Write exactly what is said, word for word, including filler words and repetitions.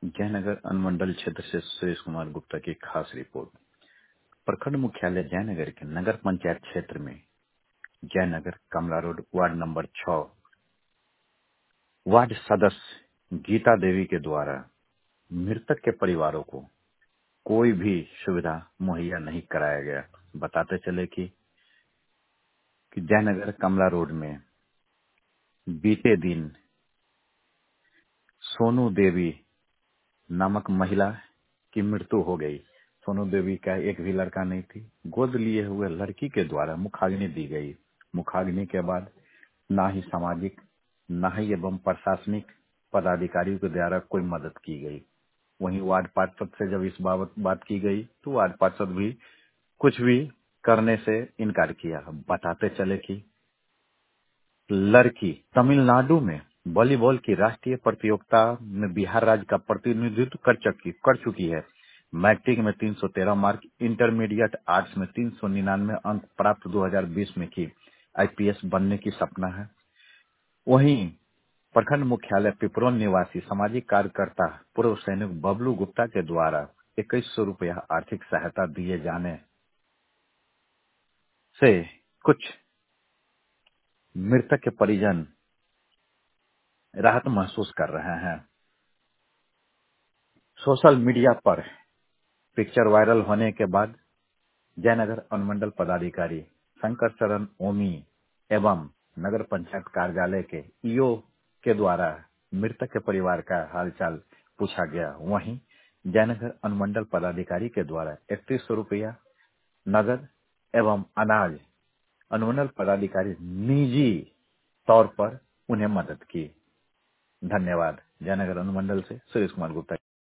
जयनगर अनुमंडल क्षेत्र से सुरेश कुमार गुप्ता की खास रिपोर्ट। प्रखंड मुख्यालय जयनगर के नगर पंचायत क्षेत्र में Jaynagar Kamla road ward number छह वार्ड सदस्य गीता देवी के द्वारा मृतक के परिवारों को कोई भी सुविधा मुहैया नहीं कराया गया। बताते चले कि, कि जयनगर कमला रोड में बीते दिन सोनू देवी नामक महिला की मृत्यु हो गई। सोनू देवी का एक भी लड़का नहीं थी। गोद लिए हुए लड़की के द्वारा मुखाग्नि दी गई। मुखाग्नि के बाद ना ही सामाजिक ना ही एवं प्रशासनिक पदाधिकारियों के द्वारा कोई मदद की गई। वहीं वार्ड पार्षद से जब इस बाबत बात की गई तो वार्ड पार्षद भी कुछ भी करने से इनकार किया। बताते चले कि लड़की तमिलनाडु में वॉलीबॉल की राष्ट्रीय प्रतियोगिता में बिहार राज्य का प्रतिनिधित्व कर चुकी कर चुकी है। मैट्रिक में तीन सौ तेरह मार्क, इंटरमीडिएट आर्ट्स में तीन सौ निन्यानवे अंक प्राप्त दो हज़ार बीस में की। आईपीएस बनने की सपना है। वहीं प्रखंड मुख्यालय पिपरोन निवासी सामाजिक कार्यकर्ता पूर्व सैनिक बबलू गुप्ता के द्वारा इक्कीस सौ रुपया आर्थिक सहायता दिए जाने से कुछ मृतक के परिजन राहत महसूस कर रहे हैं। सोशल मीडिया पर पिक्चर वायरल होने के बाद जयनगर अनुमंडल पदाधिकारी शंकर शरण ओमी एवं नगर पंचायत कार्यालय के ईओ के द्वारा मृतक के परिवार का हालचाल पूछा गया। वहीं जयनगर अनुमंडल पदाधिकारी के द्वारा इकतीस सौ रुपया नगद एवं अनाज अनुमंडल पदाधिकारी निजी तौर पर उन्हें मदद की। धन्यवाद। जयनगर अनुमंडल से सुरेश कुमार गुप्ता।